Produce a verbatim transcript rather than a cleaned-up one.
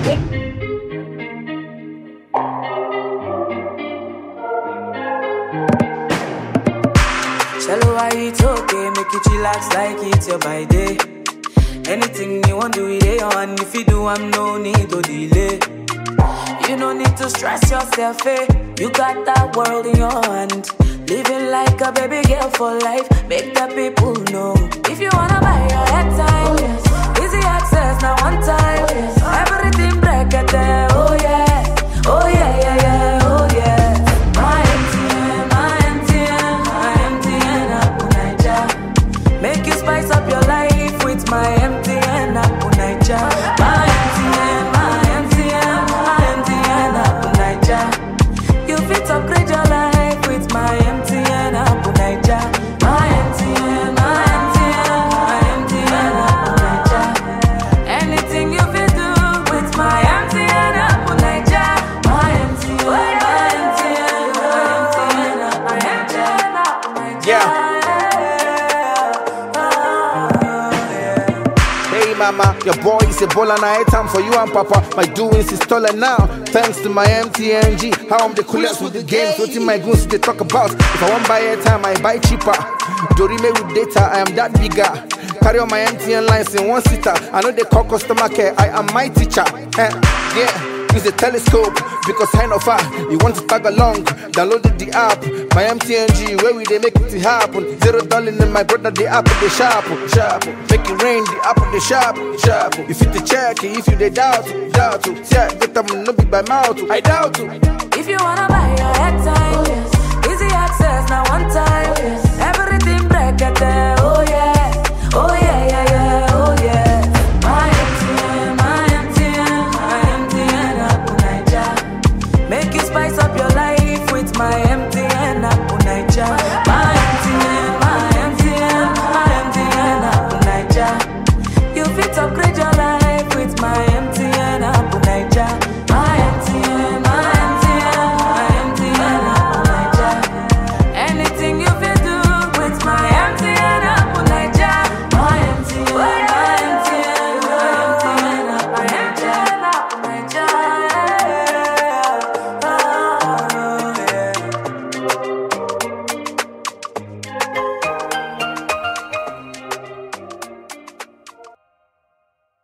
Shallow, why it's okay, make you chillax like it's your by day. Anything you want do it on, if you do, I'm no need to delay. You no need to stress yourself, eh? You got that world in your hand. Living like a baby girl for life, make the people know. If you wanna buy your headtime, oh, yes. Easy access, now one time, oh, yes. Everything break it there, oh yeah. Oh yeah, yeah, yeah, oh yeah. My M T N, my M T N, my M T N Apple Niger. Make you spice up your life with my M T N Apple Niger. My M T N, my M T N, my M T N Apple Niger. You fit upgrade your life with my M T N Apple Niger. My M T N, my M T N, my M T N Apple Niger. Anything you fit do with my M T N Apple Niger. My M T N, my M T N, my M T N Apple Niger. Yeah. Hey mama, your boy is a baller now. Time for you and papa. My doings is taller now. Thanks to my M T N G. How I'm the coolest with the games. What in my goons they talk about. If I want buy airtime, I buy cheaper. Dorime with data, I am that bigger. Carry on my M T N lines in one seater. I know they call customer care. I am my teacher. Eh, yeah. Use a telescope because I know far. You want to tag along, downloaded the app. My M T N G, where we they make it happen. Zero dollar in my brother, the app they sharp, sharp. Make it rain, the app they sharp, sharp. If you the check, if you they doubt, doubt. Yeah, get them no be by mouth. I doubt. If you wanna buy your headtime, oh, yes. Easy access, now one time, oh, yes. Everything break it there.